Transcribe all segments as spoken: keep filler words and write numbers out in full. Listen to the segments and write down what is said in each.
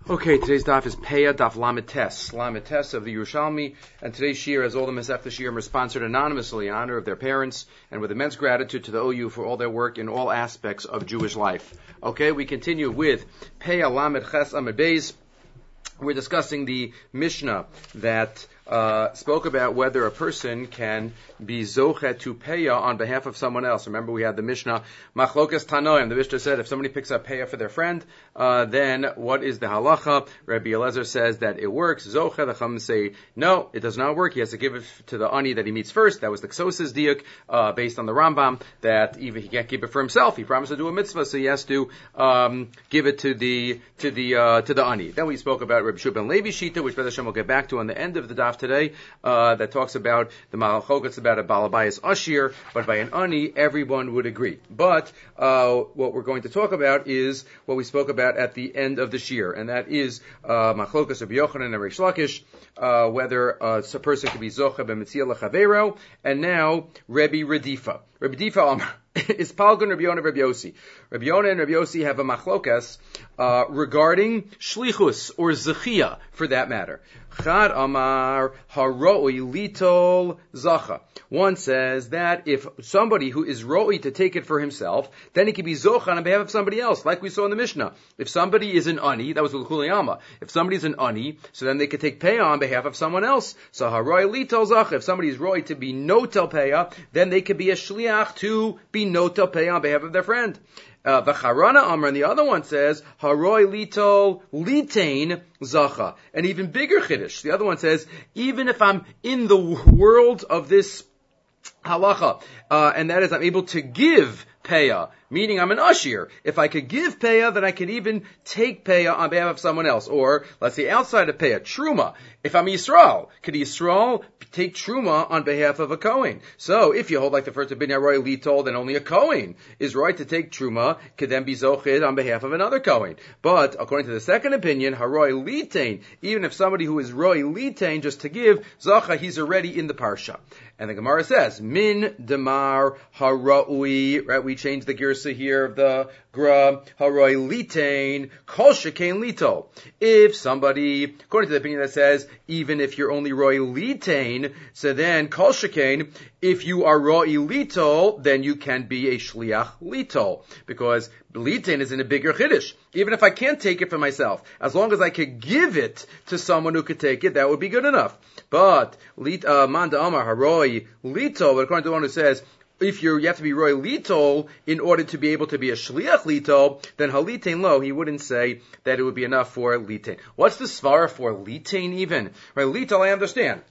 Okay, today's daf is Peah Daf Lamites, Lamites of the Yerushalmi, and today's shir, as all the Masechta Shirim, are sponsored anonymously in honor of their parents and with immense gratitude to the O U for all their work in all aspects of Jewish life. Okay, we continue with Peah Lamed Ches Amud Beis. We're discussing the Mishnah that uh, spoke about whether a person can be zochet to peya on behalf of someone else. Remember, we had the Mishnah Machlokas Tanoim. The Mishnah said if somebody picks up peya for their friend, uh, then what is the halacha? Rabbi Eliezer says that it works. Zochet. The Chum say no, it does not work. He has to give it to the ani that he meets first. That was the Ksosis diuk, uh, based on the Rambam, that even he can't keep it for himself. He promised to do a mitzvah, so he has to um, give it to the to the uh, to the ani. Then we spoke about Rabbi Shua ben Levi Shita, which B'ez Hashem will get back to on the end of the daf today, uh, that talks about the Malachok. About a Balabayas Ashir, but by an Ani, everyone would agree. But uh, what we're going to talk about is what we spoke about at the end of the Shir, and that is uh, Machlokas Rabbi Yochanan and Reish Lakish, uh, whether uh, a person could be Zocha b'Metzia L'Chavero, and now Rabbi Redifa. Rabbi Redifa Amar is Palgun Rabbi Yonah Rabbi Yossi. Rabbi Yonah and Rabbi Yossi have a machlokas uh, regarding shlichus or zechia, for that matter. Chad Amar haroi litol zacha. One says that if somebody who is roi to take it for himself, then he can be zocha on behalf of somebody else, like we saw in the Mishnah. If somebody is an ani, that was l'chuliyama. If somebody is an ani, so then they could take peya on behalf of someone else. So haroi litol zacha. If somebody is roi to be notel peya, then they could be a shliach to be notel peya on behalf of their friend. Uh, the Charana Amr, and the other one says, Haroi litol litain zacha. An even bigger chiddush. The other one says, even if I'm in the world of this halacha, uh, and that is I'm able to give peya, meaning I'm an ashir. If I could give peya, then I could even take peya on behalf of someone else. Or, let's say outside of peya, truma. If I'm Yisrael, could Yisrael take truma on behalf of a Kohen? So, if you hold like the first opinion, Roy Litol, then only a Kohen is right to take truma, could then be zochid on behalf of another Kohen. But, according to the second opinion, Haroy Litain, even if somebody who is Roy Litain, just to give, Zacha, he's already in the Parsha. And the Gemara says, Min Demar Haraui, right, we changed the girsa here of the Gra, Haroy Litain, Kol Shekain Lito. If somebody, according to the opinion that says, even if you're only Roy Litain, so then Kol Shekain, if you are Roy Litol, then you can be a Shliach Litol, because Litain is in a bigger Chiddush. Even if I can't take it for myself, as long as I could give it to someone who could take it, that would be good enough. But, uh, Manda Amar Haroy Litol, but according to the one who says, if you're, you have to be Roy Litol in order to be able to be a Shliach Litol, then Halitain Lo, he wouldn't say that it would be enough for Litain. What's the svara for Litain even? Right, Litol I understand.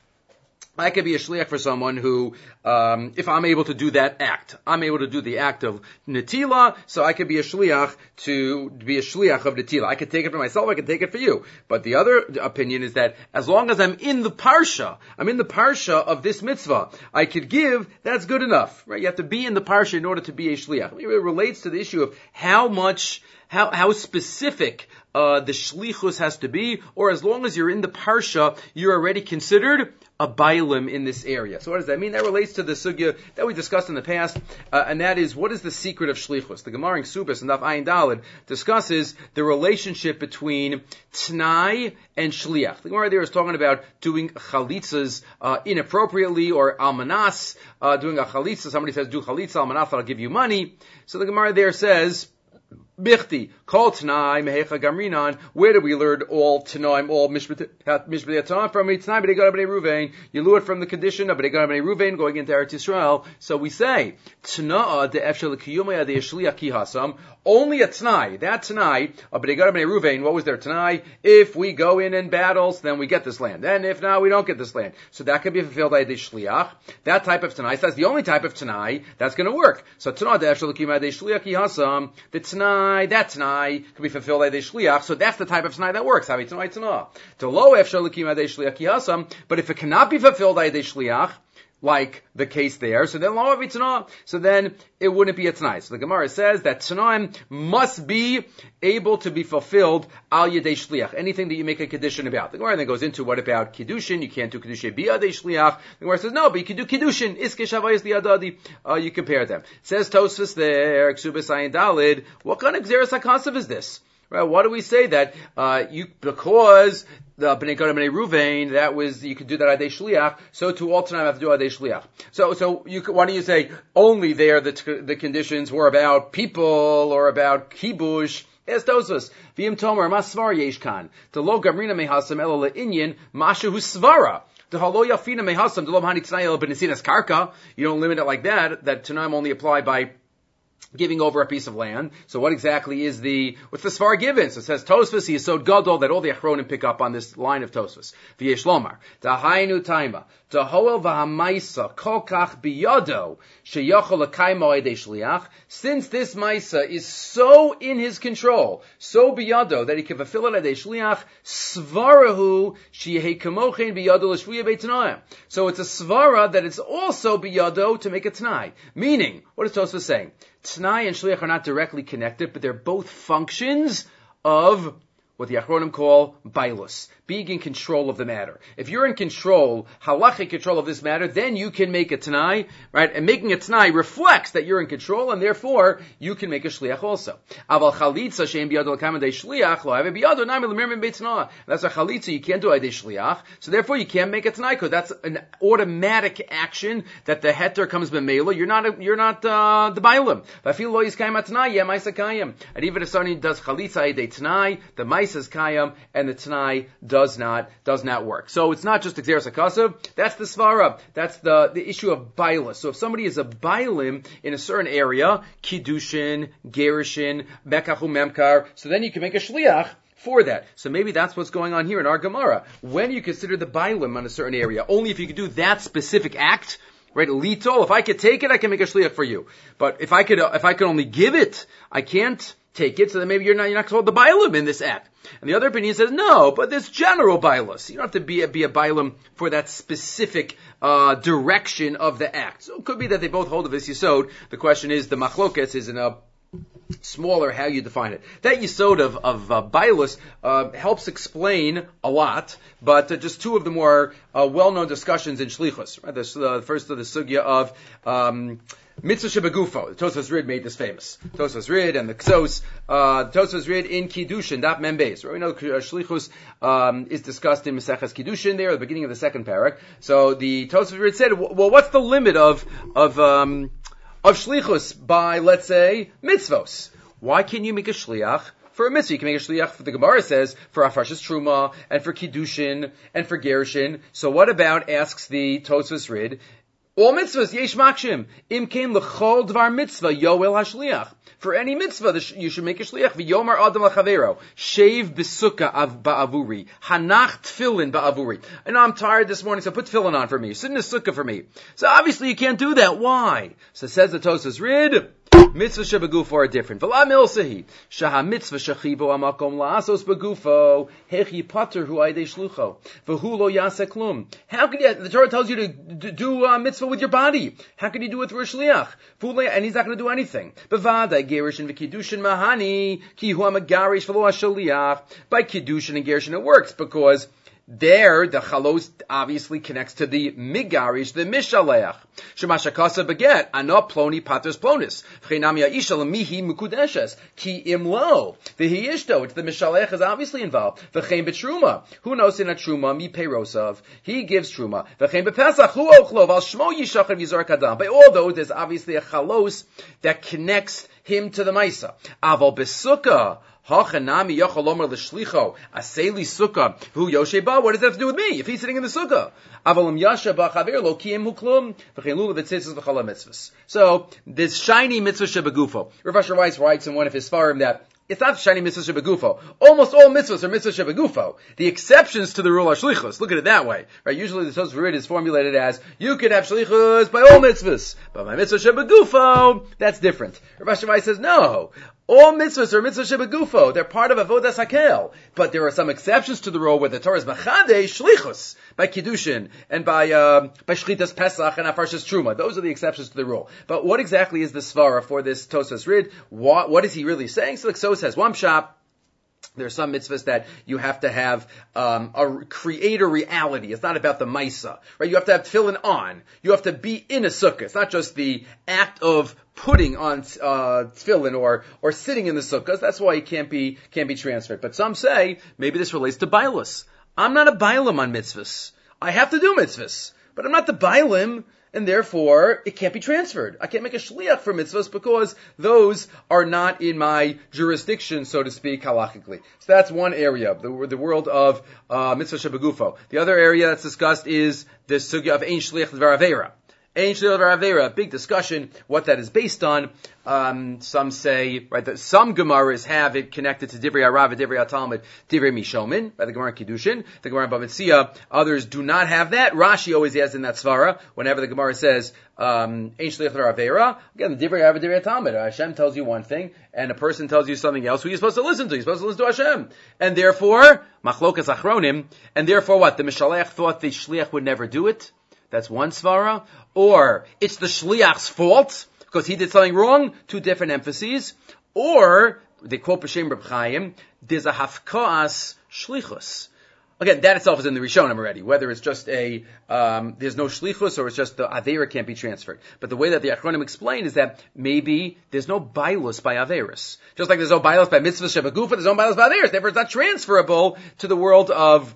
I could be a shliach for someone who, um, if I'm able to do that act, I'm able to do the act of netila, so I could be a shliach to be a shliach of netila. I could take it for myself, I could take it for you. But the other opinion is that as long as I'm in the parsha, I'm in the parsha of this mitzvah, I could give, that's good enough, right? You have to be in the parsha in order to be a shliach. It relates to the issue of how much, how, how specific uh, the shlichus has to be, or as long as you're in the parsha, you're already considered a bailim in this area. So what does that mean? That relates to the sugya that we discussed in the past, uh, and that is, what is the secret of shlichus? The Gemara in Ksubas and Daf Ayin Daled discusses the relationship between t'nai and shliach. The Gemara there is talking about doing chalitzas uh, inappropriately, or almanas, uh, doing a chalitza. Somebody says, do chalitza, almanas, I'll give you money. So the Gemara there says, Bichti, Kol Tanai, Mehecha Gamrinan. Where do we learn all Tanaim, all Mishpat Yatam from? It's Tanai, B'nei B'nei Ruvain. You learn it from the condition of B'nei B'nei Ruvain going into Eretz Yisrael. So we say, Tana'a de Efshel Kiyumaya de Yeshliach Kihasam. Only a Tanai. That Tanai of B'nei B'nei Ruvain. What was their Tanai? If we go in in battles, then we get this land. And if not, we don't get this land. So that could be fulfilled by the Shliach. That type of Tanai. So that's the only type of Tanai that's going to work. So Tana'a de Efshel Kiyumaya de Yeshliach Kihasam. The Tanai, that Tanai could be fulfilled by the Shliach, so that's the type of Tanai that works. But if it cannot be fulfilled by the Shliach, like the case there, so then lo avitzana, so then it wouldn't be a Tanai. So the Gemara says that Tanaim must be able to be fulfilled al yedei shliach, anything that you make a kedushin about. The Gemara then goes into what about kiddushin? You can't do kiddushin biyadei shliach. The Gemara says no, but you can do kiddushin iske shavayis liyadadi. Uh, you compare them. It says Tosfos there, Ksubas Ayin Daled. What kind of Xeris HaKasav is this? Right? Why do we say that? Uh, you because the Bnei Gad and Bnei Ruvain, that was you could do that adei shliach. So to all tonight I have to do adei shliach. So so you why don't you say only there the the conditions were about people or about kibush? Yes, Tosfos. V'im tomer masvar yesh kan. To lo gamrina mehasam ela le'inyan mashu svara. To halo yafina mehasam to lo hani t'nai el b'nesinas karka. You don't limit it like that. That t'naim only apply by giving over a piece of land. So what exactly is the, what's the svar given? So it says Tosfos, he is so gadol that all the achronim pick up on this line of Tosfos. V'yesh lomar, tahainu taima, tahoel v'hamaisa, kolkach biyado, sheyachol l'kaimo edei shliach, since this maisa is so in his control, so biyado, that he can fulfill it edei shliach, svarahu, sheyehei kamochen biyado l'shvuya beitanayim. So it's a svara that it's also biyado to make a t'nai. Meaning, what is Tosfos saying? T'nai and shliach are not directly connected, but they're both functions of what the Achronim call bailus, being in control of the matter. If you're in control, halachic control of this matter, then you can make a t'nai, right? And making a t'nai reflects that you're in control, and therefore you can make a shliach also. Aval chalitza she'em biyado l'kamadei shliach lo have biyado nami l'mirmin beitznah. That's a chalitza, you can't do adei shliach, so therefore you can't make a t'nai because that's an automatic action that the heter comes b'meila. You're not a, you're not uh, the bailim. V'afil lo yizkayim at'nai yeh ma'isa kayim. And even if somebody does chalitza adei t'nai, the ma'isa is kayim, and the t'nai does not does not work. So it's not just exeris akasav. That's the svara. That's the the issue of baila. So if somebody is a bailim in a certain area, kiddushin, gerushin, mekachu memkar, so then you can make a shliach for that. So maybe that's what's going on here in our Gemara. When you consider the bailim on a certain area, only if you could do that specific act. Right, litol. If I could take it, I can make a shliach for you. But if I could, uh, if I could only give it, I can't take it. So then maybe you're not, you're not called the bailim in this act. And the other opinion says no, but there's general bailus. You don't have to be a, be a bailim for that specific uh, direction of the act. So it could be that they both hold of this yisod. The question is the machlokes is in a smaller how you define it. That yisod of, of uh, bailus uh, helps explain a lot, but uh, just two of the more uh, well-known discussions in shlichus. Right? The uh, first of the sugya of um, mitzvah shebegufo. The Tosfos Rid made this famous. Tosfos Rid and the Ksos. Uh, Tosfos Rid in Kiddushin, Daf Mem Beis. Right? We know uh, shlichus um, is discussed in Maseches Kiddushin there, at the beginning of the second parak. So the Tosfos Rid said, well, what's the limit of of um, of shlichus by, let's say, mitzvos? Why can't you make a shliach for a mitzvah? You can make a shliach, for the Gemara says, for Afarshas Truma, and for Kiddushin, and for Gerushin. So what about, asks the Tosfos Rid, all mitzvahs, yesh makshim, im kein l'chol dvar mitzvah, yoel hashliach. For any mitzvah, you should make a shliach. V'yomar adam l'chavero, shave b'sukkah ba'avuri, hanach tefillin ba'avuri. And I'm tired this morning, so put tefillin on for me. Sit in a sukkah for me. So obviously you can't do that. Why? So says the Tosfos Rid, mitzvah shebegufo are different. V'la milsahi, shaha mitzvah shachivo amakom la'asos begufo, hechi pater hu aidei shlucho, v'hu lo yaseh klum. How can you, the Torah tells you to do uh, mitzvah with your body. How can you do it through a shliach? And he's not going to do anything. B'vada, gerushin v'kiddushin mahani, ki hu amagarish v'lo hashaliach. By kiddushin and gerushin it works, because there, the chalos obviously connects to the migarish, the mishaleach. Shemasha kasa beget, ano ploni paters plonis. V'chinami ha'isha l'mihi mukudeshes. Ki imlo. V'hi ishto. It's the mishaleach is obviously involved. V'chein betruma. Who knows in a truma? Mi peirosav. He gives truma. V'chein bepesach. Hu ochlov. Al shmo yishachar v'yizor kadam. By all those, there's obviously a chalos that connects him to the maisa. Aval besukkah. Hachanami yachol omer l'shlicho aseli sukkah hu yoshe ba. What does that have to do with me? If he's sitting in the sukkah, avalim yasha ba chaver lo kiyem hu klum v'chein lulav v'tzitzis v'chala mitzvahs. So this shiny mitzvah shebegufo. Rav Asher Weiss writes in one of his farim that it's not shiny mitzvah shebegufo. Almost all mitzvahs are mitzvah shebegufo. The exceptions to the rule are shlichus. Look at it that way, right? Usually the Tosfos Rid is formulated as you could have shlichus by all mitzvahs, but by mitzvah shebegufo, that's different. Rav Asher Weiss says no. All mitzvahs are mitzvah shebegufo. They're part of avodas hakel. But there are some exceptions to the rule where the Torah is machadesh shlichus by kiddushin and by uh, by shchitas pesach and afarshas truma. Those are the exceptions to the rule. But what exactly is the svara for this Tosfos Rid? What, what is he really saying? So the Ksos has one shop. There are some mitzvahs that you have to have um, a create a reality. It's not about the maisa, right? You have to have tefillin on. You have to be in a sukkah. It's not just the act of putting on uh, tefillin or or sitting in the sukkahs. That's why it can't be can't be transferred. But some say maybe this relates to bailus. I'm not a bailim on mitzvahs. I have to do mitzvahs, but I'm not the bailim. And therefore, it can't be transferred. I can't make a shliach for mitzvahs because those are not in my jurisdiction, so to speak, halachically. So that's one area, the, the world of uh, mitzvah shebegufo. The other area that's discussed is the sugya of ein shliach dvar avera. Ein shliach dvar avera, big discussion, what that is based on. Um, some say, right, that some Gemaras have it connected to Divrei Harav, Divrei HaTalmud, Divrei Mishomin, by the Gemara in Kiddushin, the Gemara in Bava Metzia. Others do not have that. Rashi always has in that svara, whenever the Gemara says, um, Ein Shliach Dvar Avera, again, the Divrei Harav, Divrei HaTalmud. Hashem tells you one thing, and a person tells you something else, who you're supposed to listen to. You're supposed to listen to Hashem. And therefore, Machlokas Achronim, and therefore what? The Mishalech thought the Shliach would never do it. That's one svara. Or, it's the Shliach's fault, because he did something wrong, two different emphases, or, they quote B'Shem Reb Chaim, there's a hafka'as shlichus. Again, that itself is in the Rishonim already, whether it's just a, um, there's no shlichus, or it's just the Aveira can't be transferred. But the way that the Achronim explain is that maybe there's no bailus by Averis. Just like there's no bailus by mitzvah shebegufa, there's no bailus by Averis. Therefore, it's not transferable to the world of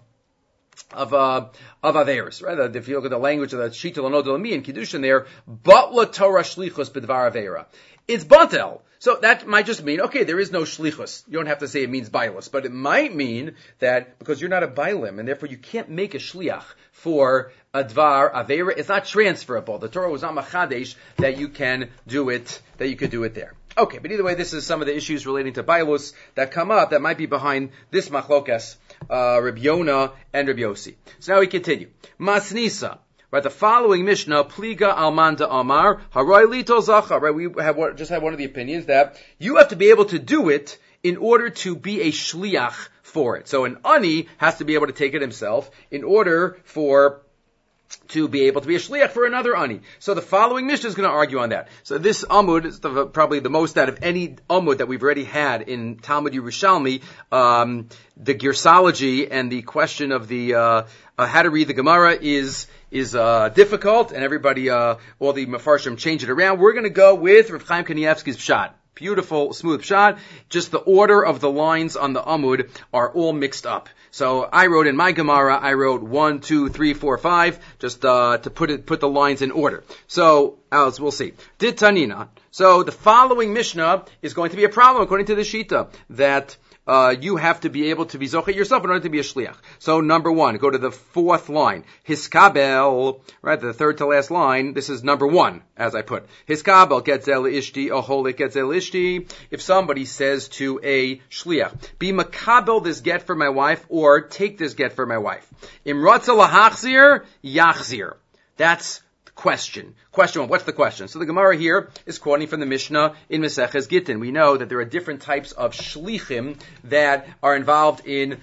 of uh of Averis, right? If you look at the language of the Shita L'no D'Lami in Kiddushin there, Batla Torah Shlichus B'Dvar Aveira. It's Batel. So that might just mean, okay, there is no Shlichus. You don't have to say it means Bailus, but it might mean that because you're not a Bailim, and therefore you can't make a Shliach for a Dvar Aveira, it's not transferable. The Torah was not Machadesh that you can do it, that you could do it there. Okay, but either way, this is some of the issues relating to Bailus that come up that might be behind this Machlokas, uh, Reb Yonah and Reb Yossi. So now we continue. Masnisa. Right, the following Mishnah, Pliga Almanda Amar, Haroy Lito Zacha. Right, we have one, just had one of the opinions that you have to be able to do it in order to be a shliach for it. So an ani has to be able to take it himself in order for to be able to be a shliach for another ani. So the following Mishnah is going to argue on that. So this Amud is the, probably the most out of any Amud that we've already had in Talmud Yerushalmi. Um, the Girsology and the question of the uh, uh, how to read the Gemara is is uh, difficult, and everybody, uh, all the Mefarshim change it around. We're going to go with Rav Chaim Kanievsky's Pshat. Beautiful, smooth Pshat. Just the order of the lines on the Amud are all mixed up. So I wrote in my Gemara, I wrote one, two, three, four, five, just uh, to put it, put the lines in order. So, as we'll see. Did Tanina. So the following Mishnah is going to be a problem according to the Shita, that Uh, you have to be able to be zocheh yourself in order to be a shliach. So number one, go to the fourth line. Hiskabel, right, the third to last line, this is number one, as I put. Hiskabel getzel ishti, oholik getzel ishti. If somebody says to a shliach, be makabel this get for my wife, or take this get for my wife. Imratza lahachzir, yachzir. That's question. Question one. What's the question? So the Gemara here is quoting from the Mishnah in Maseches Gittin. We know that there are different types of shlichim that are involved in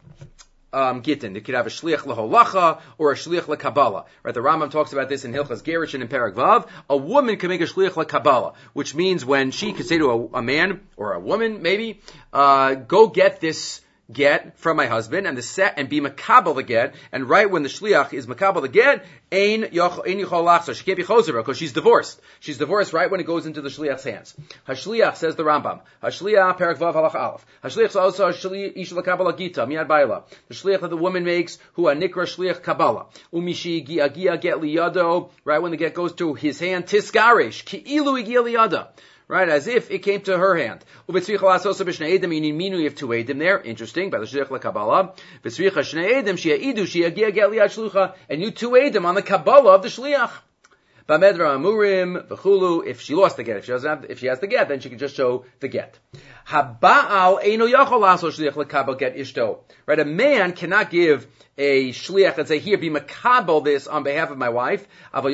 um, Gittin. You could have a shliach laholacha or a shliach lekabbalah. Right? The Rambam talks about this in Hilchas Gerushin and Perek Vav. A woman can make a shliach lekabbalah, which means when she could say to a, a man or a woman, maybe, uh, go get this get from my husband, and the set and be makabel the get, and right when the shliach is makabel the get, ein yichol so she can't be chosera because she's divorced. She's divorced right when it goes into the shliach's hands. Hashliach, says the Rambam. Hashliach perak vav halach aleph. Hashliach is also shliach ish lekabel gita miyad baila. The shliach that the woman makes, who a nikra shliach kabbalah. Umishi giagia get liyado. Right when the get goes to his hand, tiskarish ki ilu igia liyada. Right, as if it came to her hand. You need minu, you have two edim there. Interesting. By the shliach lekabbalah. And you two edim on the kabbalah of the shliach. Bamedra amurim v'chulu. If she lost the get, if she doesn't have, if she has the get, then she can just show the get. Haba'al eino yachol laso shliach lekabel get ishto. Right, a man cannot give a shliach and say, here, be makabel this on behalf of my wife. If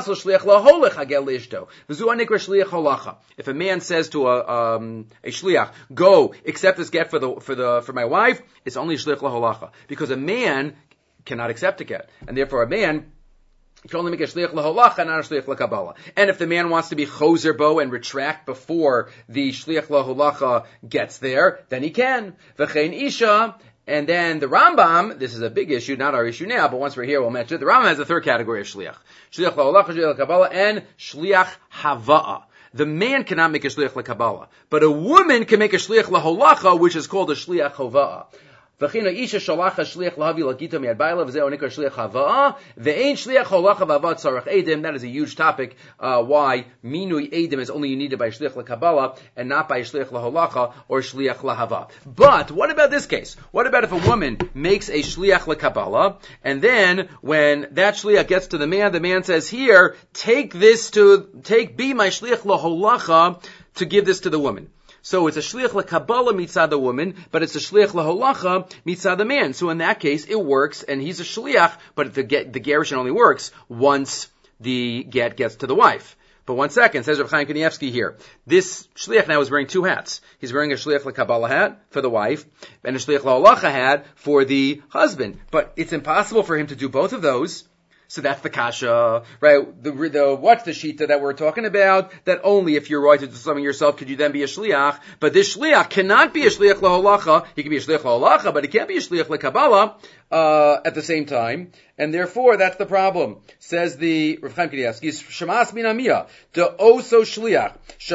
a man says to a, um, a shliach, go, accept this get for the, for the, for my wife, it's only shliach laholacha. Because a man cannot accept a get. And therefore a man You can only make a shliach laholacha, not a shliach lakabala. And if the man wants to be choser bo and retract before the shliach laholacha gets there, then he can. V'chein isha. And then the Rambam, this is a big issue, not our issue now, but once we're here, we'll mention it. The Rambam has a third category of shliach. Shliach laholacha, shliach lakabala, and shliach hava'a. The man cannot make a shliach lakabala, but a woman can make a shliach laholacha, which is called a shliach hova'a. V'china isha shalacha shliach lahavi lagita miad baila v'zeh onikar shliach hava'a ve'ein shliach holacha v'avad tzarach edim. That is a huge topic. Uh, why minui edim is only needed by shliach lakabala and not by shliach laholacha or shliach lahava. But what about this case? What about if a woman makes a shliach lakabala and then when that shliach gets to the man, the man says, "Here, take this to take be my shliach laholacha to give this to the woman." So it's a shliach lekabala mitzad the woman, but it's a shliach leholacha mitzad the man. So in that case, it works, and he's a shliach, but the get, the gerushin only works once the get gets to the wife. But one second, says Rav Chaim Kanievsky here. This shliach now is wearing two hats. He's wearing a shliach lekabala hat for the wife, and a shliach leholacha hat for the husband. But it's impossible for him to do both of those. So that's the kasha, right? The, the, what's the shita that we're talking about? That only if you're right to do something yourself could you then be a shliach. But this shliach cannot be a shliach laholacha. He can be a shliach laholacha, but he can't be a shliach lekabala, uh, at the same time. And therefore, that's the problem. Says the Rav Chaim Kanievsky, Shemas min amiyah, de oso shliach,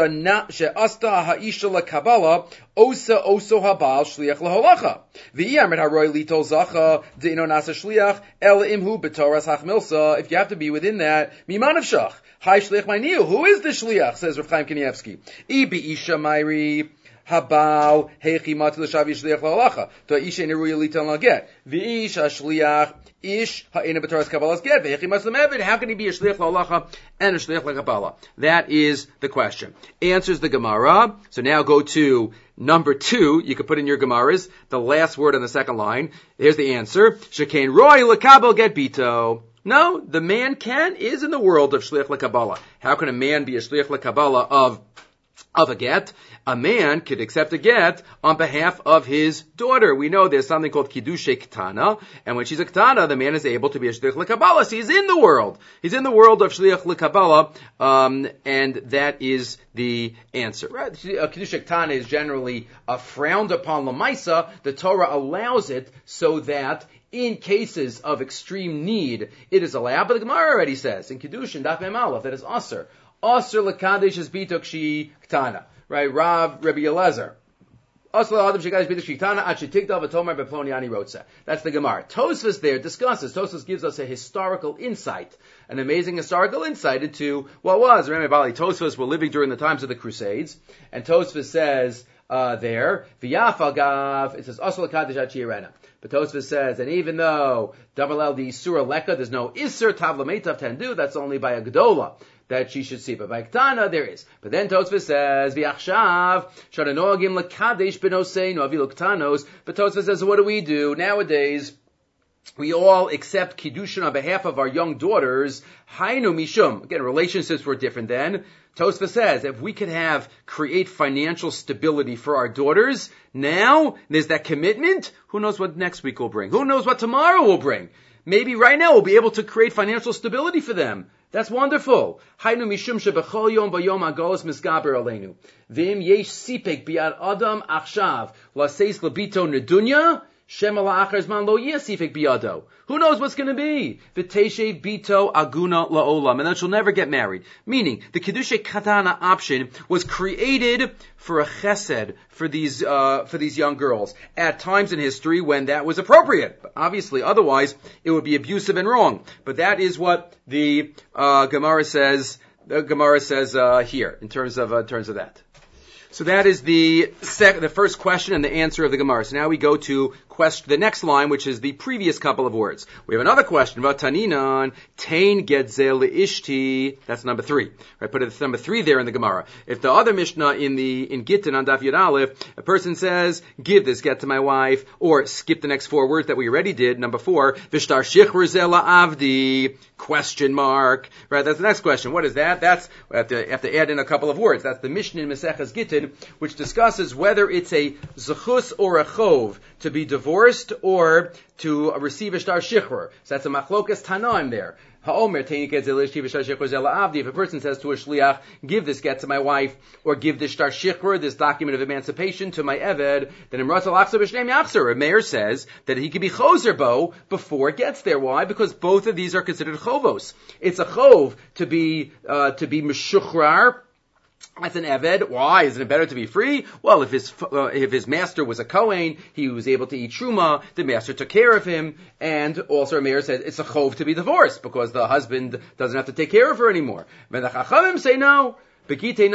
she'asta ha'isha lekabala, osa oso habal shliach laholacha. V'iyam et haroi litol zacha, de'ino nasa shliach, el imhu b'toras hachmilsa. If you have to be within that, miman avshach. Hai shliach ma'niu. Who is the shliach? Says Rav Chaim Kanievsky. I be'isha mayri. Habau heichi mat l'shavi shliach laholacha. To isha neruya litan laget. V'isha shliach ish ha'ina b'toras kabbalas get. V'heichi mat l'mevid. How can he be a shliach laholacha and a shliach lakabala? That is the question. Answers the Gemara. So now go to number two. You can put in your Gemaras the last word on the second line. Here's the answer. Shekain roy l'kabel get bito. No, the man can is in the world of shliach lakabala. How can a man be a shliach lakabala of of a get? A man could accept a get on behalf of his daughter. We know there's something called kiddushay ketana, and when she's a ketana, the man is able to be a shliach lekabala. So he's in the world. He's in the world of shliach lekabala, um, and that is the answer. Right? Kiddushay ketana is generally uh, frowned upon lamaisa. The Torah allows it so that in cases of extreme need, it is allowed. But the Gemara already says in Kiddushin Daf Mem Aleph that is aser. Aser lekadesh is bitok shi ketana. Right, Rav, Rabbi Elazar. That's the Gemara. Tosfos there discusses, Tosfos gives us a historical insight, an amazing historical insight into what was. Remember, Bali Tosfos were living during the times of the Crusades, and Tosfos says uh, there, V'yafagav, it says, Asal Kadesh Achirena. But Tosfos says, and even though Dabalel the Surah Leka, there's no Isser Tavlametav Tendu, that's only by a Gdola that she should see. But by Ktana, there is. But then Tosfos says, V'achshav, Shadanoagim Lekadesh Benoseinu Avilu Ktanos. But Tosfos says, what do we do? Nowadays, we all accept Kiddushin on behalf of our young daughters. Hainu Mishum. Again, relationships were different then. Tosfos says, if we could have, create financial stability for our daughters, now, there's that commitment, who knows what next week will bring? Who knows what tomorrow will bring? Maybe right now we'll be able to create financial stability for them. That's wonderful. Hainu mishum shebechol yom bayom agolos misgaber aleinu. V'im yesh sipek biad adam achshav laseis labito nedunya shem ala'achar zman lo yeh sipek biado. Who knows what's going to be? V'teshe bito aguna la'olam. And then she'll never get married. Meaning, the Kiddushay Katana option was created for a chesed, for these, uh, for these young girls, at times in history when that was appropriate. But obviously, otherwise, it would be abusive and wrong. But that is what the, uh, Gemara says, the Gemara says, uh, here, in terms of, uh, in terms of that. So that is the sec- the first question and the answer of the Gemara. So now we go to question, the next line, which is the previous couple of words. We have another question about Taninan, Tain Gedzel Ishti. That's number three. Right, put it number three there in the Gemara. If the other Mishnah in the in Gittin on Daf Yud Aleph, a person says, give this get to my wife, or skip the next four words that we already did. Number four, Vishtar Shichur Zela Avdi, question mark. Right, that's the next question. What is that? That's, we have to, have to add in a couple of words. That's the Mishnah in Maseches Gittin, which discusses whether it's a zechus or a chov to be divorced divorced or to receive a shtar shichrur. So that's a machlokas tanaim there. Ha'omer teinik zelish shtar shichrur zela avdi. If a person says to a shliach, give this get to my wife, or give this shtar shichrur, this document of emancipation, to my eved, then imrat alachsa b'shneim yachzer. A mayor says that he could be choser bo before it gets there. Why? Because both of these are considered chovos. It's a chov to be uh, to be meshuchrar. That's an eved. Why? Isn't it better to be free? Well, if his uh, if his master was a kohen, he was able to eat truma. The master took care of him, and also a mayor said it's a chov to be divorced because the husband doesn't have to take care of her anymore. But the chachamim say no. By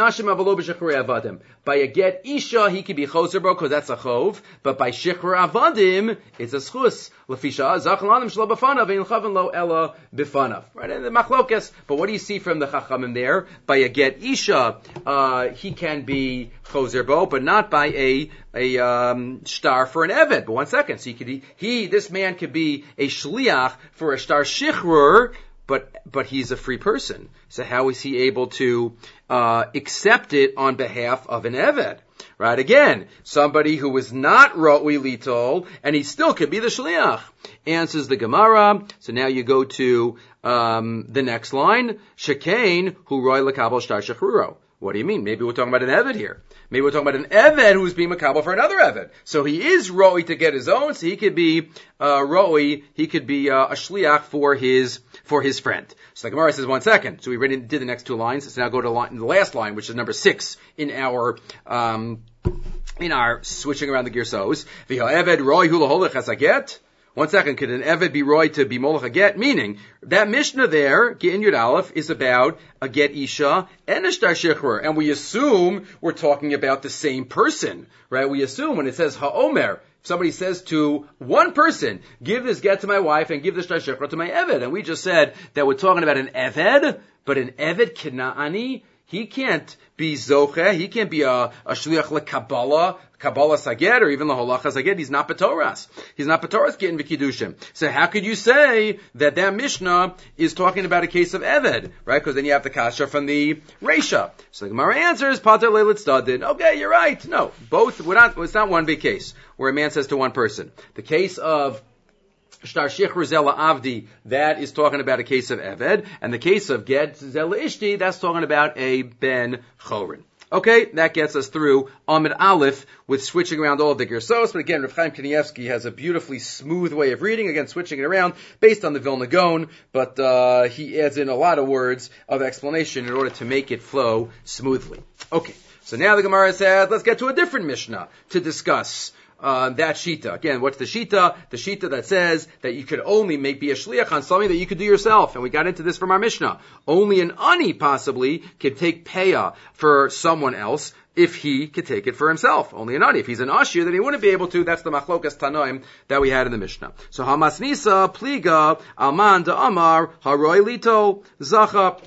a get isha, he can be choser bro because that's a chov. But by shikhr avadim, it's a schus. Lefisha zachlanim shlo b'fanav ein chaven lo ella b'fanav. Right, and the machlokas. But what do you see from the chachamim there? By a get isha, uh, he can be choser bro, but not by a a um, shtar for an eved. But one second, so he could he this man could be a shliach for a shtar shichrur. But but he's a free person. So how is he able to uh, accept it on behalf of an eved? Right? Again, somebody who is not ro'ui litol, and he still could be the shliach. Answers the Gemara. So now you go to um, the next line. Shekain hu roi lekabel shtar shechruro. What do you mean? Maybe we're talking about an eved here. Maybe we're talking about an eved who's being makabel for another eved. So he is ro'ui to get his own, so he could be uh, ro'ui, he could be uh, a shliach for his for his friend. So the Gemara says, one second. So we already did the next two lines. Let's now go to line, the last line, which is number six in our um, in our switching around the girsos. V'ha eved ro'ui hu laholech as a get. One second, could an eved be roy to be molech a get? Meaning, that Mishnah there, in Yud Aleph, is about a get isha and a shtar shichrur. And we assume we're talking about the same person, right? We assume when it says ha'omer, if somebody says to one person, give this get to my wife and give this shtar shichrur to my eved. And we just said that we're talking about an eved, but an eved kina'ani, he can't be zoche, he can't be a, a shliach lekabbalah, Kabbalah Saget, or even the Holacha Saget, he's not B'Toras. He's not B'Toras getting V'Kiddushim. So how could you say that that Mishnah is talking about a case of Eved, right? Because then you have the Kasha from the Reisha. So the Gemara answers, Pater Leilit Stadin. Okay, you're right. No, both, we're not, it's not one big case where a man says to one person. The case of Shtar Shichrur Zela Avdi, that is talking about a case of Eved, and the case of Get Zela Ishti, that's talking about a Ben Chorin. Okay, that gets us through Amid Aleph with switching around all of the Gersos. But again, Rav Chaim Kanievsky has a beautifully smooth way of reading, again, switching it around based on the Vilna Gaon, but uh, he adds in a lot of words of explanation in order to make it flow smoothly. Okay, so now the Gemara said, let's get to a different Mishnah to discuss Uh, that shita. Again, what's the shita? The shita that says that you could only make be a shliach on something that you could do yourself. And we got into this from our Mishnah. Only an ani possibly could take payah for someone else if he could take it for himself. Only an ani. If he's an ashir, then he wouldn't be able to. That's the machlokas tanoim that we had in the Mishnah. So hamas nisa, pliga, alman da amar, haroy lito, zacha.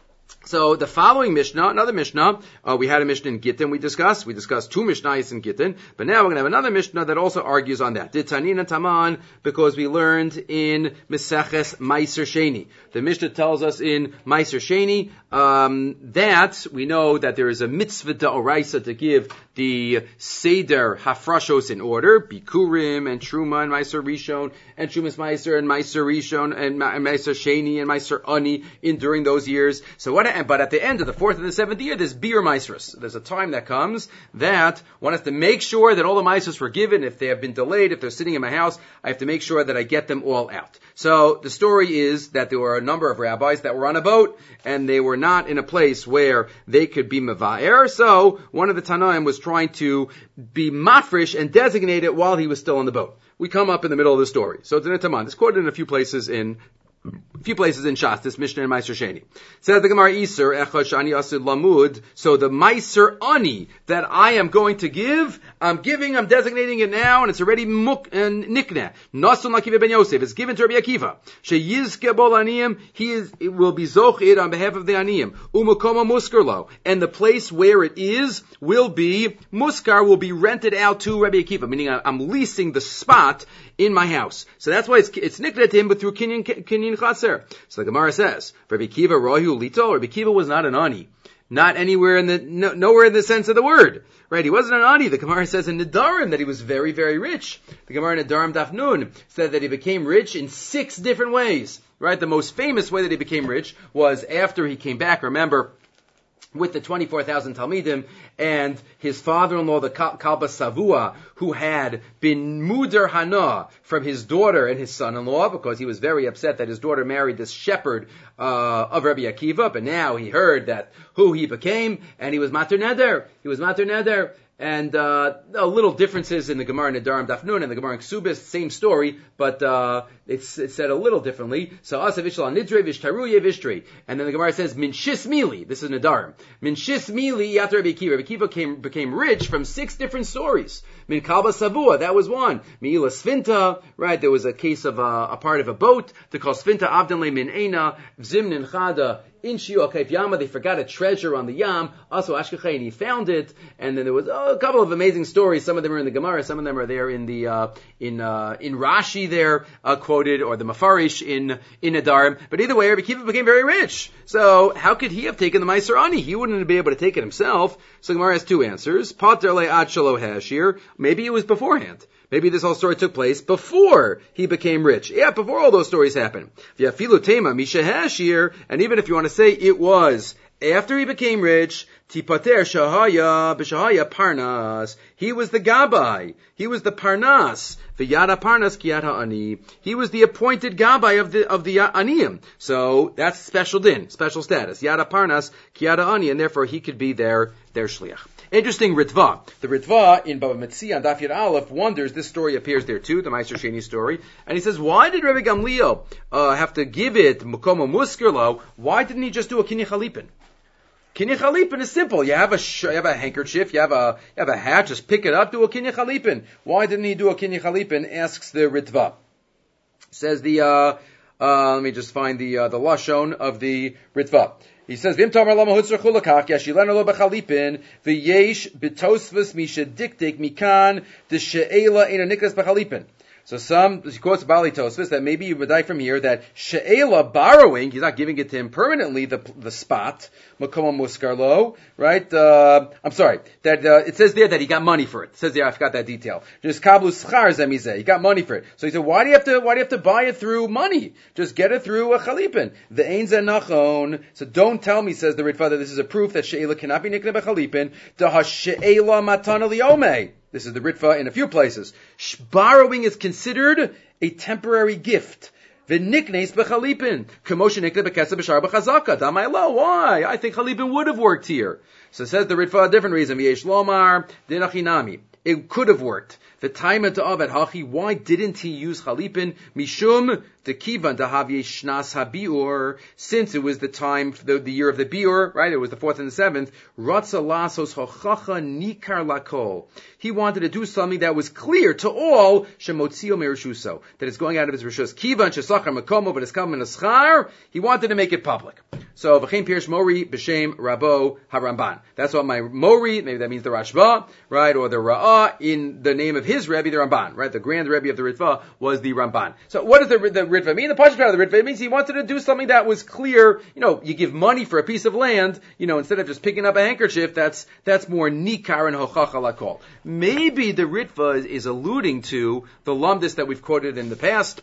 So the following Mishnah, another Mishnah, uh, we had a Mishnah in Gittin we discussed. We discussed two Mishnahs in Gittin, but now we're going to have another Mishnah that also argues on that. Did Tanin and Taman, because we learned in Meseches Meiser Sheni. The Mishnah tells us in Meiser Sheni um, that we know that there is a mitzvah d'oraisa to give the Seder Hafrashos in order, Bikurim and Truma and Meiser Rishon and Trumas Meiser and Meiser Rishon and Meiser Sheni and Meiser Ani in during those years. So what? But at the end of the fourth and the seventh year, there's Bir Meisros. There's a time that comes that one has to make sure that all the Meisros were given. If they have been delayed, if they're sitting in my house, I have to make sure that I get them all out. So the story is that there were a number of rabbis that were on a boat, and they were not in a place where they could be Mava'er. So one of the Tanaim was trying to be Mafresh and designate it while he was still on the boat. We come up in the middle of the story. So it's in a Taman. It's quoted in a few places in A few places in Shas, this Mishnah and Meiser Sheni. Says the Gemara Iser, Echad Shani Asid Lamud, so the Meiser Ani that I am going to give, I'm giving, I'm designating it now, and it's already muk and nikneh. Nasun Lakiva ben Yosef, it's given to Rabbi Akiva. She Yizke Bol Aniyim, he is, it will be Zochid on behalf of the Aniyim. Umukoma Muskarlo, and the place where it is will be, Muskar will be rented out to Rabbi Akiva, meaning I'm leasing the spot in my house. So that's why it's, it's nikneh to him, but through Kinyan, Kinyan Chaser. So the Gemara says, Rabbi Kiva Rohu Lito, Rabbi Kiva was not an ani. Not anywhere in the, no, nowhere in the sense of the word. Right? He wasn't an ani. The Gemara says in Nedarim that he was very, very rich. The Gemara in Nedarim Daf Nun said that he became rich in six different ways. Right? The most famous way that he became rich was after he came back. Remember, with the twenty-four thousand Talmidim, and his father-in-law, the Kalba Savua, who had been Muder Hana from his daughter and his son-in-law, because he was very upset that his daughter married this shepherd uh, of Rabbi Akiva, but now he heard that who he became, and he was Mater Neder. He was Mater Neder. And uh, little differences in the Gemara in Nedarim Daf Nun and the Gemara in Ksubis, same story, but uh, it's, it's said a little differently. So Asav Ishla Nidre Vishtaruye Vishtri. And then the Gemara says, Min Shis Mili, this is Nedarim. Min Shis Mili Yat Rabbi Akiva. Rabbi Akiva came, became rich from six different stories. Min Kalba Savua, that was one. Mi'ila Sfinta, right, there was a case of a, a part of a boat. The call Sfinta Avdanle Min Eina, Vzimnin Chada, in Shio Kaif Yama, they forgot a treasure on the Yam, also Ashkechai, and he found it, and then there was oh, a couple of amazing stories. Some of them are in the Gemara, some of them are there in the, uh, in, uh, in Rashi there, uh, quoted, or the Mafarish in, in Nedarim. But either way, Rabbi Akiva became very rich. So, how could he have taken the Meiser Ani? He wouldn't be able to take it himself. So Gemara has two answers. Pater le'ad shelo hashir. Maybe it was beforehand. Maybe this whole story took place before he became rich. Yeah, before all those stories happened. And even if you want to say it was after he became rich, Tipater Shahaya B'Shahaya Parnas. He was the Gabai. He was the Parnas. V'yada Parnas Kiyata Ani. He was the appointed Gabai of the of the Aniyim. So that's special din, special status. Yada Parnas Kiyata Ani, and therefore he could be their their shliach. Interesting Ritva. The Ritva in Baba Metzia and Daf Yud Aleph wonders, this story appears there too, the Meister Sheni story, and he says, why did Rebbe Gamliel uh, have to give it Mukomo Muskerlo? Why didn't he just do a Kinyan Chalipin? Kinyan Chalipin is simple. You have a sh- you have a handkerchief, you have a you have a hat, just pick it up, do a Kinyan Chalipin. Why didn't he do a Kinyan Chalipin? Asks the Ritva. Says the uh, uh, let me just find the uh, the lashon of the Ritva. He says, "Vim tamar lama hutzar chulakach yashilanu lo b'chalipin v'yesh b'tosvus misha dikdik mikan d'she'ela ena nikras b'chalipin." So some, he quotes Bali Tosfos, that maybe you would die from here, that she'ela, borrowing, he's not giving it to him permanently, the the spot, makom muskarlo, right? Uh, I'm sorry, that uh, it says there that he got money for it. It says there, I forgot that detail. Just kablu schar zemizeh, he got money for it. So he said, why do you have to, why do you have to buy it through money? Just get it through a chalipin. The ein zenachon. So don't tell me, says the Ritva, that this is a proof that she'ela cannot be nikna b'chalipin. Da ha-she'ela matana liomei. This is the Ritva in a few places. Borrowing is considered a temporary gift. V'niknes b'chalipin. K'moshe nikne b'kesef b'shar b'chazaka. Damaylo. Why? I think chalipin would have worked here. So it says the Ritva a different reason. V'yesh lomar dinachinami. It could have worked. The time to Avad Hachi, why didn't he use Chalipin? Mishum the Kivan to Havye Shnas Habiur, since it was the time, the, the year of the Biur, right? It was the fourth and the seventh. Ratza Lasos Hochacha Nikar Lakol. He wanted to do something that was clear to all, Shemotzio Merushuso, that it's going out of his Rishus. Kivan Shesachar Makomo, but it's coming to Schar. He wanted to make it public. So, V'chein Pirsh Mori B'Shem Rabo HaRamban. That's what my Mori, maybe that means the Rashba, right? Or the Ra'ah, in the name of his Rebbe, the Ramban, right? The grand Rebbe of the Ritva was the Ramban. So what does the, the Ritva mean? The Pashut of the Ritva, it means he wanted to do something that was clear. You know, you give money for a piece of land, you know, instead of just picking up a handkerchief, that's, that's more Nikar and Hochacha Lakol. Maybe the Ritva is, is alluding to the Lumdis that we've quoted in the past,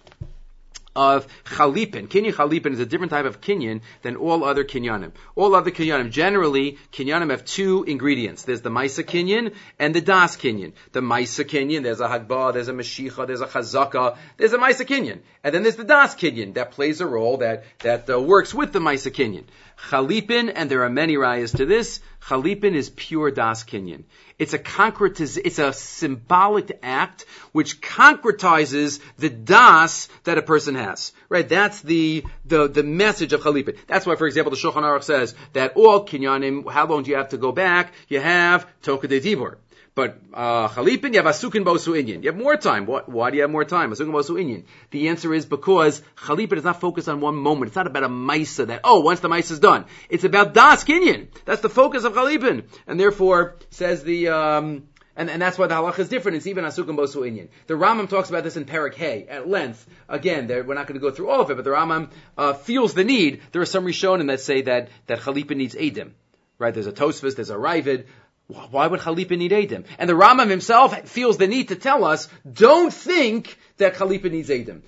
of Chalipin. Kinyan Chalipin is a different type of Kinyan than all other Kinyanim. All other Kinyanim, generally, Kinyanim have two ingredients. There's the Maisa Kinyan and the Das Kinyan. The Maisa Kinyan, there's a Hagbah, there's a Mashicha, there's a Chazaka, there's a Maisa Kinyan. And then there's the Das Kinyan that plays a role that, that uh, works with the Maisa Kinyan. Chalipin, and there are many rayas to this, Chalipin is pure Das Kinyan. It's a concretiz, it's a symbolic act which concretizes the das that a person has. Right? That's the, the, the message of Chalipin. That's why, for example, the Shulchan Aruch says that all kinyanim, how long do you have to go back? You have Toka de Dibur. But, uh, Chalipin, you have Asukin Bosu Inyan. You have more time. Why, why do you have more time? Asukin Bosu Inyan. The answer is because Chalipin is not focused on one moment. It's not about a Maisa that, oh, once the Maisa is done. It's about Das Kinyan. That's the focus of Chalipin. And therefore, says the, um, and, and that's why the halach is different. It's even Asukin Bosu Inyan. The Rambam talks about this in Perek Hay at length. Again, we're not going to go through all of it, but the Rambam, uh, feels the need. There are some Rishonim that say that, that Chalipin needs Eidim. right? There's a Tosfos, there's a Ravid. Why would Chalipa need Eidim? And the Rambam himself feels the need to tell us, don't think that Chalipa needs Eidim.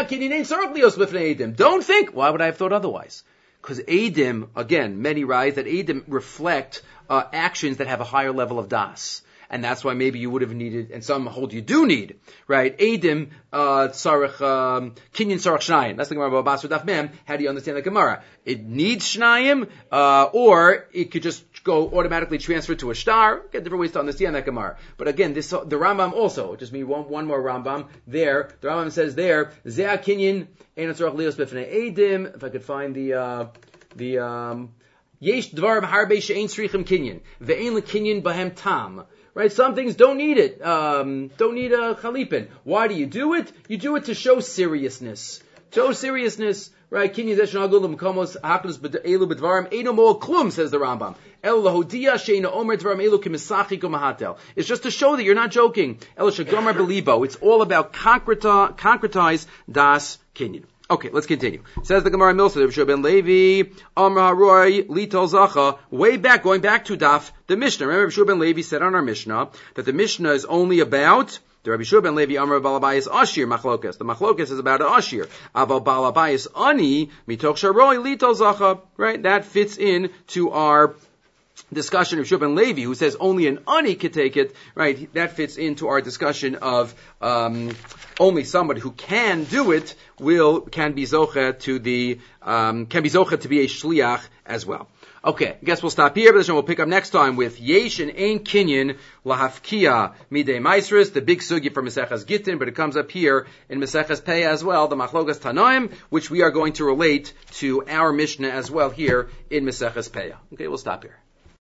Don't think, why would I have thought otherwise? Because Eidim, again, many write that Eidim reflect uh, actions that have a higher level of das. And that's why maybe you would have needed, and some hold you do need, right? Eidim, uh, tzarech, um, kinyan tzarech shnayim. That's the Gemara about Basra Daf Mem. How do you understand the Gemara? It needs shnayim, uh, or it could just go automatically transfer to a star. Get different ways to understand that Gemara. But again, this, the Rambam also, just me one, one more Rambam there. The Rambam says there, Zeh kinyan, ein tzarech lios b'fnei Eidim. If I could find the, uh, the, um, yesh dvarim harbe she'ein tzrichim kinyan. Ve'ein l'kinyan bahem tam. Right, some things don't need it, um, don't need a chalipin. Why do you do it? You do it to show seriousness. Show seriousness, right? Kinyan zeshan agul l'mkomos haknus elu b'dvarim eino mo klum, says the Rambam. El lahodia sheina omer dvarim elu k'misachik u'mahatel. It's just to show that you're not joking. El shagomer belibo. It's all about concreti- concretize das kinyan. Okay, let's continue. Says the Gemara Milsa, Rabbi ben Levi, Amar Haroy, Litol Zacha, way back, going back to Daf, the Mishnah. Remember, Rabbi ben Levi said on our Mishnah that the Mishnah is only about the Rabbi Shua ben Levi Amar Balabayis Ashir Machlokas. The Machlokas is about Ashir. Aval Balabayis Ani Mitoch Sharoy Litol Zacha. Right, that fits in to our discussion of Shua ben Levi, who says only an ani could take it, right? That fits into our discussion of um, only somebody who can do it will can be zocha to the um, can be zocha to be a shliach as well. Okay, I guess we'll stop here, but we'll pick up next time with Yesh and Ein Kinyan Lahafkia Midei Maisris, the big sugi for Maseches Gittin, but it comes up here in Maseches Pei as well, the Machlokas Tanoim, which we are going to relate to our Mishnah as well here in Maseches Pei. Okay, we'll stop here.